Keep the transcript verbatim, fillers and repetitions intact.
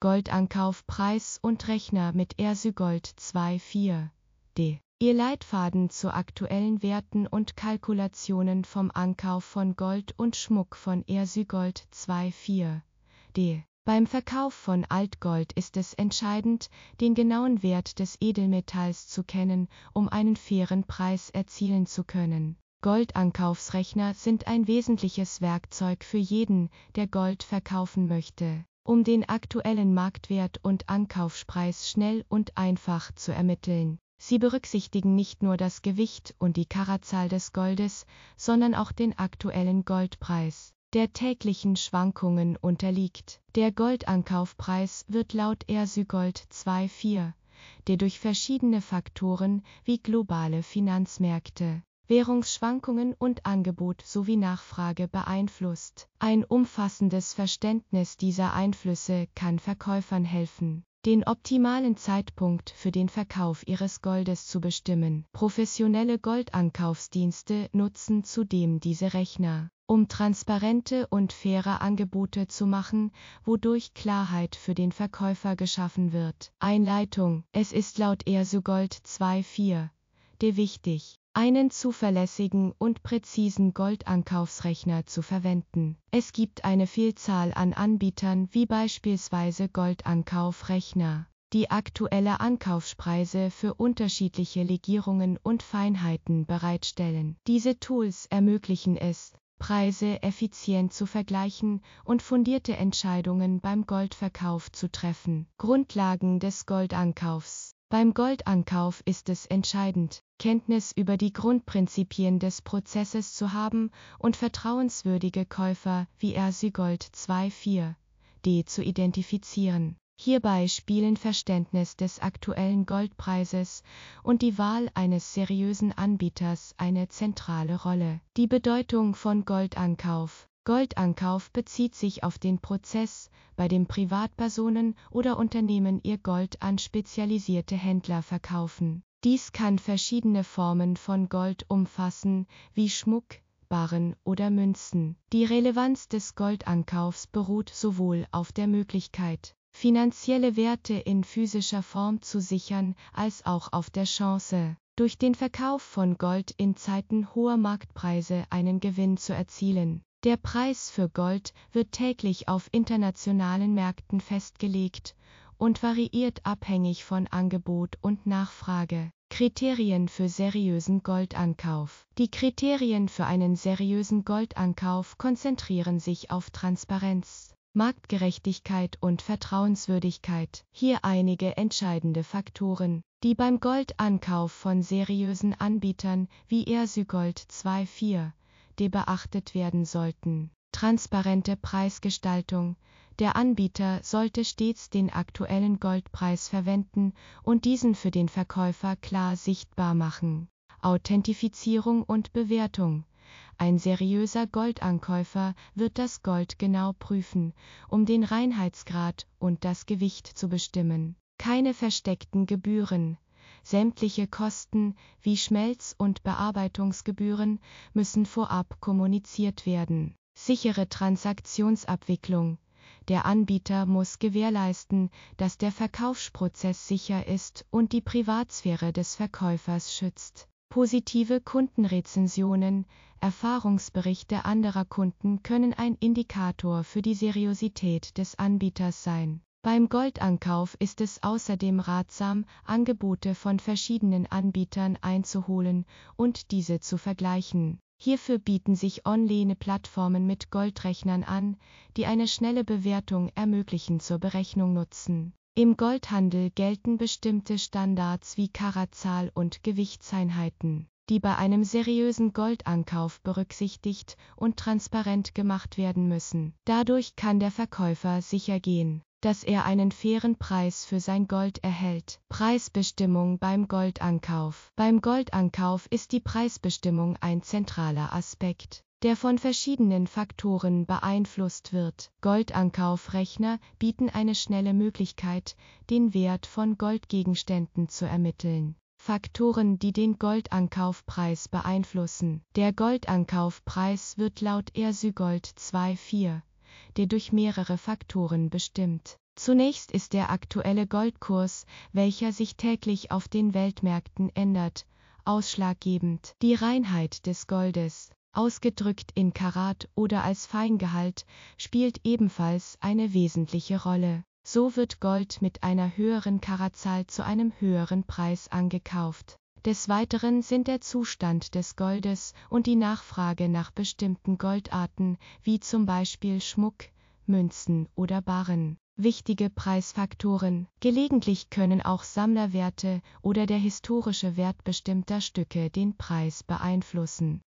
Goldankaufpreis und Rechner mit ERSYGOLD zwei Punkt vier d. Ihr Leitfaden zu aktuellen Werten und Kalkulationen vom Ankauf von Gold und Schmuck von ERSYGOLD zwei Punkt vier d. Beim Verkauf von Altgold ist es entscheidend, den genauen Wert des Edelmetalls zu kennen, um einen fairen Preis erzielen zu können. Goldankaufsrechner sind ein wesentliches Werkzeug für jeden, der Gold verkaufen möchte, um den aktuellen Marktwert und Ankaufspreis schnell und einfach zu ermitteln. Sie berücksichtigen nicht nur das Gewicht und die Karatzahl des Goldes, sondern auch den aktuellen Goldpreis, der täglichen Schwankungen unterliegt. Der Goldankaufpreis wird laut ERSYGOLD zwei Punkt vier d durch verschiedene Faktoren wie globale Finanzmärkte, Währungsschwankungen und Angebot sowie Nachfrage beeinflusst. Ein umfassendes Verständnis dieser Einflüsse kann Verkäufern helfen, den optimalen Zeitpunkt für den Verkauf ihres Goldes zu bestimmen. Professionelle Goldankaufsdienste nutzen zudem diese Rechner, um transparente und faire Angebote zu machen, wodurch Klarheit für den Verkäufer geschaffen wird. Einleitung: Es ist laut ERSYGOLD zwei Punkt vier d wichtig, einen zuverlässigen und präzisen Goldankaufsrechner zu verwenden. Es gibt eine Vielzahl an Anbietern wie beispielsweise Goldankaufrechner, die aktuelle Ankaufspreise für unterschiedliche Legierungen und Feinheiten bereitstellen. Diese Tools ermöglichen es, Preise effizient zu vergleichen und fundierte Entscheidungen beim Goldverkauf zu treffen. Grundlagen des Goldankaufs. Beim Goldankauf ist es entscheidend, Kenntnis über die Grundprinzipien des Prozesses zu haben und vertrauenswürdige Käufer wie ERSYGOLD zwei Punkt vier d zu identifizieren. Hierbei spielen Verständnis des aktuellen Goldpreises und die Wahl eines seriösen Anbieters eine zentrale Rolle. Die Bedeutung von Goldankauf. Goldankauf bezieht sich auf den Prozess, bei dem Privatpersonen oder Unternehmen ihr Gold an spezialisierte Händler verkaufen. Dies kann verschiedene Formen von Gold umfassen, wie Schmuck, Barren oder Münzen. Die Relevanz des Goldankaufs beruht sowohl auf der Möglichkeit, finanzielle Werte in physischer Form zu sichern, als auch auf der Chance, durch den Verkauf von Gold in Zeiten hoher Marktpreise einen Gewinn zu erzielen. Der Preis für Gold wird täglich auf internationalen Märkten festgelegt und variiert abhängig von Angebot und Nachfrage. Kriterien für seriösen Goldankauf. Die Kriterien für einen seriösen Goldankauf konzentrieren sich auf Transparenz, Marktgerechtigkeit und Vertrauenswürdigkeit. Hier einige entscheidende Faktoren, die beim Goldankauf von seriösen Anbietern wie ERSYGOLD zwei Punkt vier d beachtet werden sollten. Transparente Preisgestaltung. Der Anbieter sollte stets den aktuellen Goldpreis verwenden und diesen für den Verkäufer klar sichtbar machen. Authentifizierung und Bewertung. Ein seriöser Goldankäufer wird das Gold genau prüfen, um den Reinheitsgrad und das Gewicht zu bestimmen. Keine versteckten Gebühren. Sämtliche Kosten wie Schmelz- und Bearbeitungsgebühren müssen vorab kommuniziert werden. Sichere Transaktionsabwicklung. Der Anbieter muss gewährleisten, dass der Verkaufsprozess sicher ist und die Privatsphäre des Verkäufers schützt. Positive Kundenrezensionen, Erfahrungsberichte anderer Kunden können ein Indikator für die Seriosität des Anbieters sein. Beim Goldankauf ist es außerdem ratsam, Angebote von verschiedenen Anbietern einzuholen und diese zu vergleichen. Hierfür bieten sich Online-Plattformen mit Goldrechnern an, die eine schnelle Bewertung ermöglichen zur Berechnung nutzen. Im Goldhandel gelten bestimmte Standards wie Karatzahl und Gewichtseinheiten, die bei einem seriösen Goldankauf berücksichtigt und transparent gemacht werden müssen. Dadurch kann der Verkäufer sicher gehen, dass er einen fairen Preis für sein Gold erhält. Preisbestimmung beim Goldankauf. Beim Goldankauf ist die Preisbestimmung ein zentraler Aspekt, der von verschiedenen Faktoren beeinflusst wird. Goldankaufrechner bieten eine schnelle Möglichkeit, den Wert von Goldgegenständen zu ermitteln. Faktoren, die den Goldankaufpreis beeinflussen. Der Goldankaufpreis wird laut ERSYGOLD zwei Punkt vier d durch mehrere Faktoren bestimmt. Zunächst ist der aktuelle Goldkurs, welcher sich täglich auf den Weltmärkten ändert, ausschlaggebend. Die Reinheit des Goldes, ausgedrückt in Karat oder als Feingehalt, spielt ebenfalls eine wesentliche Rolle. So wird Gold mit einer höheren Karatzahl zu einem höheren Preis angekauft. Des Weiteren sind der Zustand des Goldes und die Nachfrage nach bestimmten Goldarten, wie zum Beispiel Schmuck, Münzen oder Barren, wichtige Preisfaktoren. Gelegentlich können auch Sammlerwerte oder der historische Wert bestimmter Stücke den Preis beeinflussen.